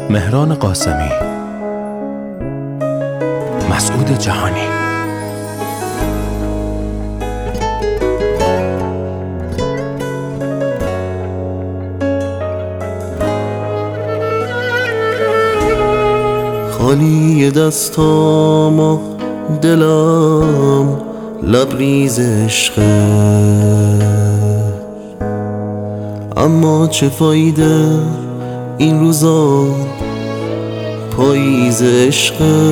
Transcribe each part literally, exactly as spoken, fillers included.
مهران قاسمی، مسعود جهانی. خالی دستام و دلم لبریز عشقه، اما چه فایده این روزا پاییز عشقه.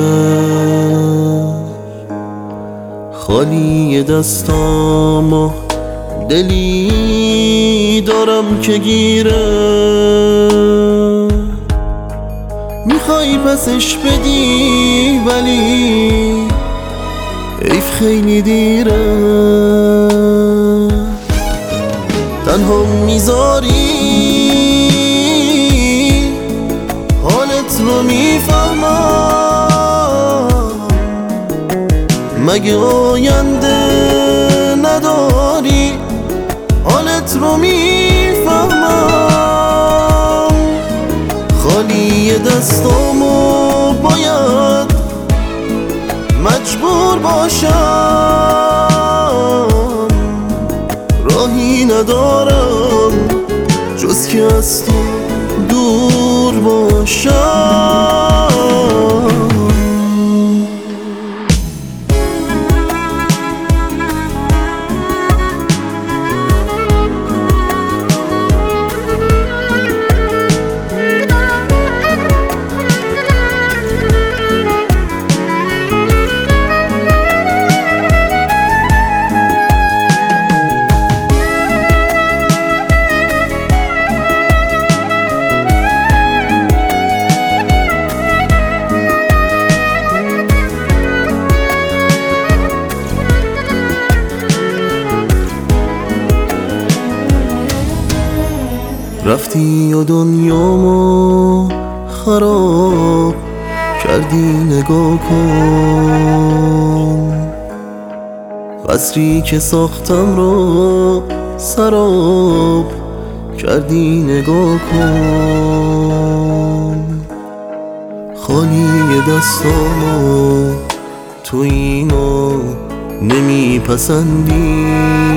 خالی دستام و دلی دارم که گیره، میخوای پسش بدی ولی حیف خیلی دیره. تنها میذاری حالت رو میفهمم، مگه آینده نداری حالت رو میفهمم. خالی دستامو باید مجبور باشم، راهی ندارم جز که از تو دور باشم. رفتی و دنیامو خراب کردی، نگاه کن قصری که ساختم رو سراب کردی، نگاه کن. خالی دستامو تو اینو نمیپسندی،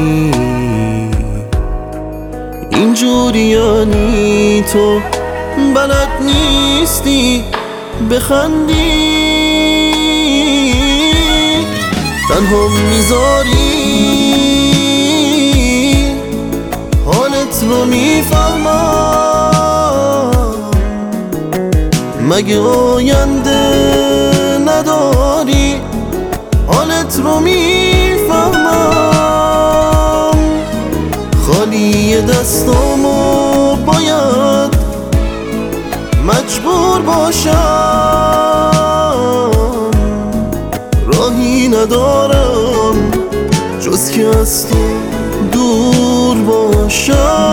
اینجوری یعنی تو بلد نیستی بخندی. تنها میذاری حالت رو میفهمم، مگه آینده نداری حالت رو میفهمم. خالی دستامو باید مجبور باشم، راهی ندارم جز که از تو دور باشم.